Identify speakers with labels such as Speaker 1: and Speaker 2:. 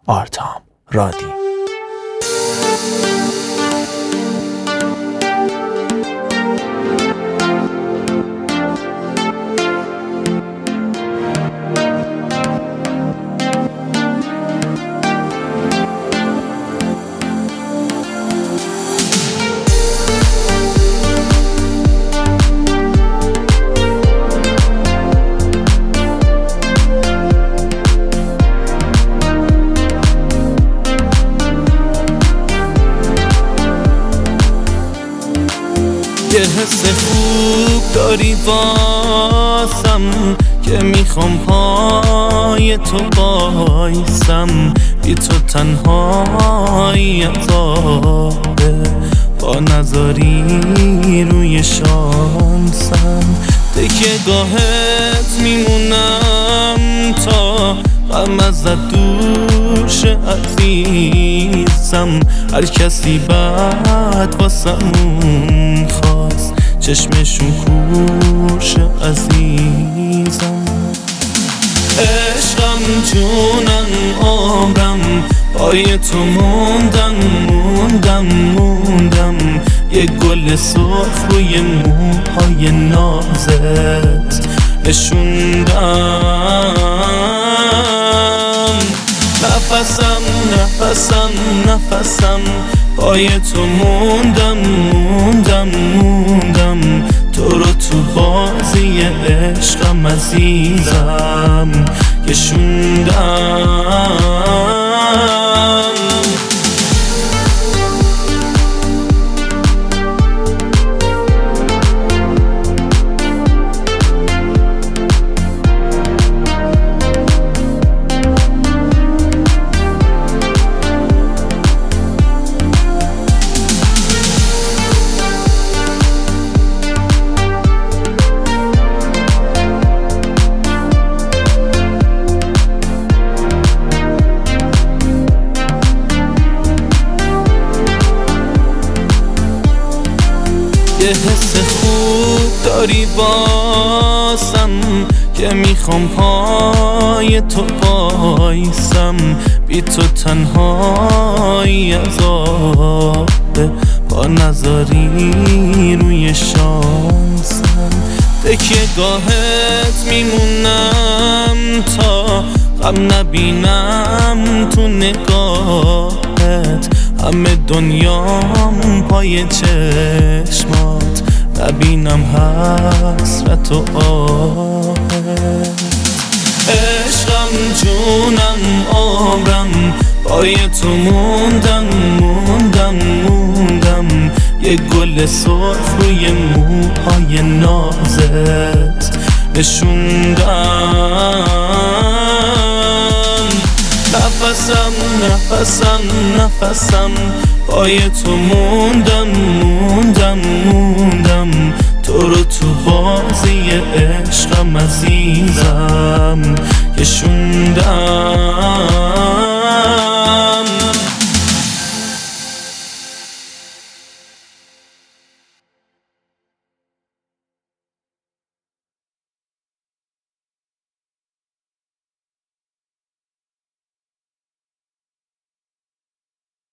Speaker 1: آرتام رادی.
Speaker 2: یه حس خوب داری واسم که میخوام پای تو بایسم، بی تو تنهایی عذابه، با نذاری روی شانسم، تکیه گاهت میمونم تا غم ازت دور شه عزیزم. هر کسی بد واسمون خواست چشمشون کور شه عزیزم. عشقم جونم عمرم پای تو موندم یه گل سرخ روی موهای نازت نشوندم. نفسم پای تو موندم تو رو تو بازی عشقم عزیزم کشوندم. یه حس خوب داری واسم که میخوام پای تو بایسم، بی تو تنهایی عذابه، با نذاری روی شانسم، تکیه گاهت میمونم تا غم نبینم تو نگاهت، همه دنیام پای چشمات، نبینم حسرت و آهت. عشقم جونم عمرم پای تو موندم یه گل سرخ روی موهای نازت نشوندم. نفسم پای تو موندم تو رو تو بازی عشقم عزیزم کشوندم.